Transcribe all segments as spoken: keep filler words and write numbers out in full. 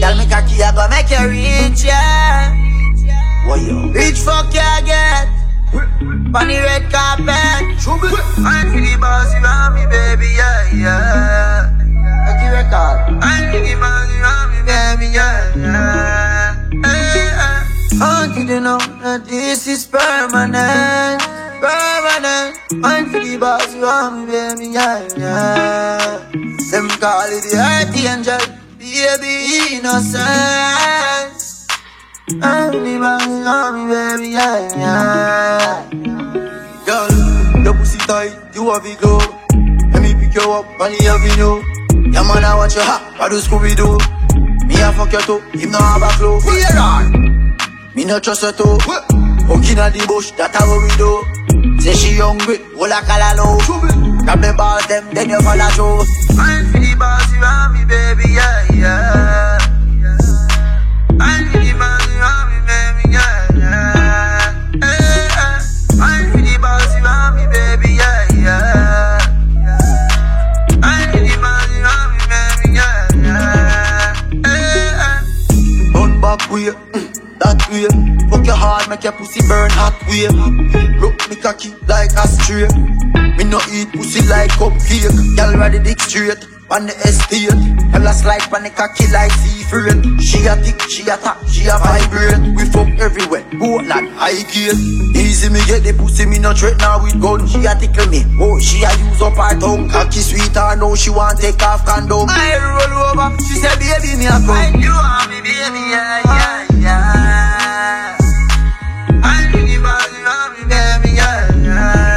Girl, me cocky, I go make you rich, yeah. What you? Rich fuck you get. On the red carpet. I'm for the boss, you want me, baby, yeah, yeah. Cocky record. I'm for the boss, you want me, baby, yeah, yeah. Hey, hey. I want you to know that this is permanent, permanent. I'm for the boss, you want me, baby, yeah, yeah. Them call it the earth angel, baby, innocence. I'm the boss, you want me, baby, yeah, yeah. Girl, your pussy tight, you have it glow. Let me pick you up on the avenue. Your man, I want you hot, I do Scooby-Doo. Me a fuck you too, him no have a clue. Fear on, me no trust you too. Walking at the bush, that's how we do. Say she hungry, all a call low. Grab the balls, them, then you follow through. I'm for the boss, you want me, baby, yeah, yeah. I'm for the boss, you want me, baby, yeah, yeah. Hey, hey. I'm for the boss, you want me, baby, yeah, yeah. I'm for the boss, you want me, baby, yeah, yeah. Hey, hey. Run back way, mm, that way. Fuck your heart, make your pussy burn hot way. Look me cocky like a stray. Me no eat pussy like cupcake. Y'all ready dick straight on the estate. Y'all a slide on the cocky like seafood. She a tick, she a tap, she a vibrate. We fuck everywhere, Portland, high gate. Easy me get the pussy, me no threat now with gun. She a tickle me, oh she a use up her tongue. Cocky sweet and now she want take off condom. I roll over, she say baby me a come. And you want me baby, yeah, yeah, yeah. I really want you want me baby, yeah, yeah.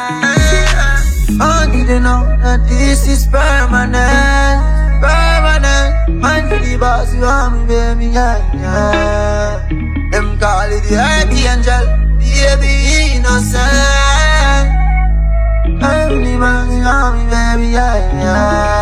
I need to know that this is permanent, permanent. I'm for the boss, you want me, baby, yeah, yeah. Them call it the earth angel, baby, innocent. I'm the boss, you want me, baby, yeah, yeah.